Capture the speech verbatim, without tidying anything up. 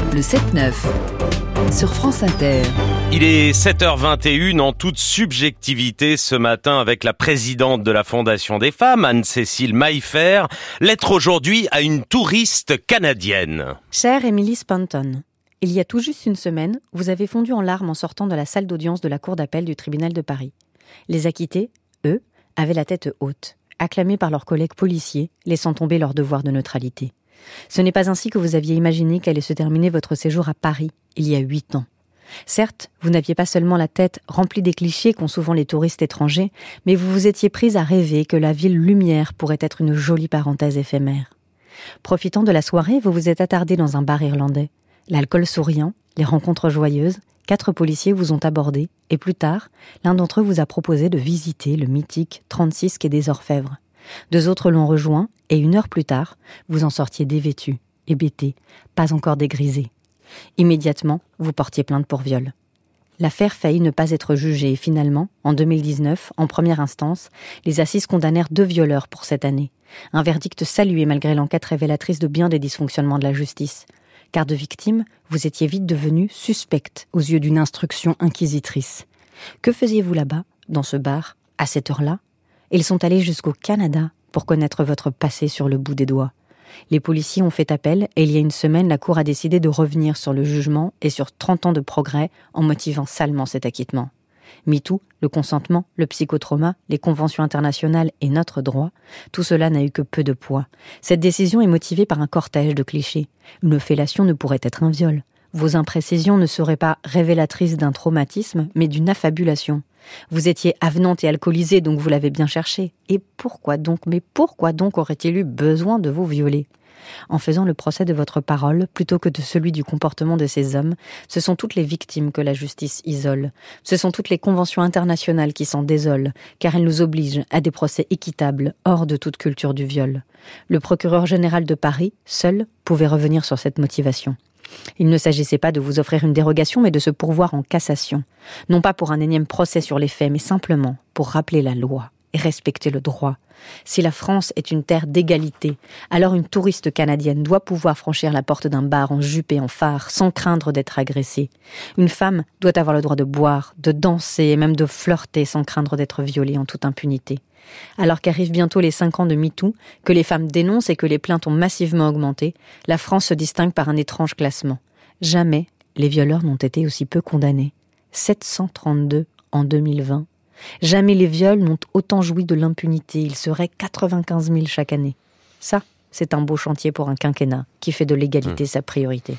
Le sept neuf sur France Inter. Il est sept heures vingt et une en toute subjectivité ce matin avec la présidente de la Fondation des femmes, Anne-Cécile Maillefer. Lettre aujourd'hui à une touriste canadienne. Chère Emily Spanton, il y a tout juste une semaine, vous avez fondu en larmes en sortant de la salle d'audience de la cour d'appel du tribunal de Paris. Les acquittés, eux, avaient la tête haute, acclamés par leurs collègues policiers, laissant tomber leur devoir de neutralité. Ce n'est pas ainsi que vous aviez imaginé qu'allait se terminer votre séjour à Paris, il y a huit ans. Certes, vous n'aviez pas seulement la tête remplie des clichés qu'ont souvent les touristes étrangers, mais vous vous étiez prise à rêver que la ville lumière pourrait être une jolie parenthèse éphémère. Profitant de la soirée, vous vous êtes attardé dans un bar irlandais. L'alcool souriant, les rencontres joyeuses, quatre policiers vous ont abordé, et plus tard, l'un d'entre eux vous a proposé de visiter le mythique trente-six quai des Orfèvres. Deux autres l'ont rejoint, et une heure plus tard, vous en sortiez dévêtu, hébété, pas encore dégrisé. Immédiatement, vous portiez plainte pour viol. L'affaire faillit ne pas être jugée et finalement, en deux mille dix-neuf, en première instance, les assises condamnèrent deux violeurs pour cette année. Un verdict salué malgré l'enquête révélatrice de bien des dysfonctionnements de la justice. Car de victime, vous étiez vite devenue suspecte aux yeux d'une instruction inquisitrice. Que faisiez-vous là-bas, dans ce bar, à cette heure-là ? Ils sont allés jusqu'au Canada pour connaître votre passé sur le bout des doigts. Les policiers ont fait appel et il y a une semaine, la Cour a décidé de revenir sur le jugement et sur trente ans de progrès en motivant salement cet acquittement. MeToo, le consentement, le psychotrauma, les conventions internationales et notre droit, tout cela n'a eu que peu de poids. Cette décision est motivée par un cortège de clichés. Une fellation ne pourrait être un viol. Vos imprécisions ne seraient pas révélatrices d'un traumatisme, mais d'une affabulation. Vous étiez avenante et alcoolisée, donc vous l'avez bien cherché. Et pourquoi donc, mais pourquoi donc aurait-il eu besoin de vous violer ? En faisant le procès de votre parole, plutôt que de celui du comportement de ces hommes, ce sont toutes les victimes que la justice isole. Ce sont toutes les conventions internationales qui s'en désolent, car elles nous obligent à des procès équitables, hors de toute culture du viol. Le procureur général de Paris, seul, pouvait revenir sur cette motivation. Il ne s'agissait pas de vous offrir une dérogation, mais de se pourvoir en cassation. Non pas pour un énième procès sur les faits, mais simplement pour rappeler la loi et respecter le droit. Si la France est une terre d'égalité, alors une touriste canadienne doit pouvoir franchir la porte d'un bar en jupe et en phare sans craindre d'être agressée. Une femme doit avoir le droit de boire, de danser et même de flirter sans craindre d'être violée en toute impunité. Alors qu'arrivent bientôt les cinq ans de MeToo, que les femmes dénoncent et que les plaintes ont massivement augmenté, la France se distingue par un étrange classement. Jamais les violeurs n'ont été aussi peu condamnés. sept cent trente-deux en deux mille vingt. Jamais les viols n'ont autant joui de l'impunité. Il serait quatre-vingt-quinze mille chaque année. Ça, c'est un beau chantier pour un quinquennat qui fait de l'égalité mmh. sa priorité.